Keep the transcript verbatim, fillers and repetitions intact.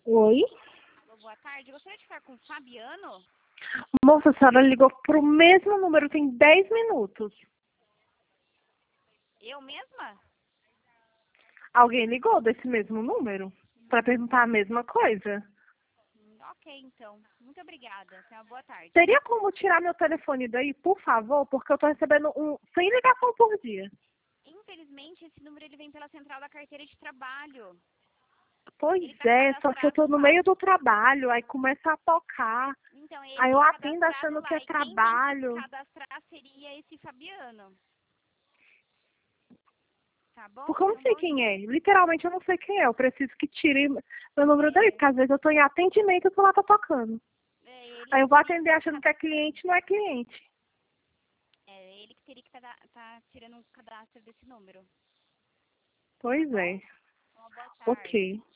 Oi? Alô, boa tarde. Gostaria de ficar com o Fabiano? Moça, a senhora ligou pro mesmo número, tem dez minutos. Eu mesma? Alguém ligou desse mesmo número? Pra perguntar a mesma coisa? Hum, Ok, então. Muito obrigada. Tenha uma boa tarde. Teria como tirar meu telefone daí, por favor? Porque eu tô recebendo um cem ligação por dia. Infelizmente, esse número ele vem pela central da carteira de trabalho. Pois Ele está é, só que eu tô cadastrado no lá. meio do trabalho, aí começa a tocar. Então, ele Aí eu está atendo cadastrado achando que lá. é E quem tem que trabalho. cadastrar seria esse Fabiano. Tá bom? Porque eu Tenha não um sei bom quem dia. é. Literalmente eu não sei quem é. Eu preciso que tire meu número daí, É, porque às vezes eu tô em atendimento e o celular tá tocando. é ele Aí que eu vou teria que atender estar achando que é cadastrando. cliente, não é cliente. É ele que teria que estar tá tirando um cadastro desse número. Tá Pois bom? é. Uma boa tarde. Ok.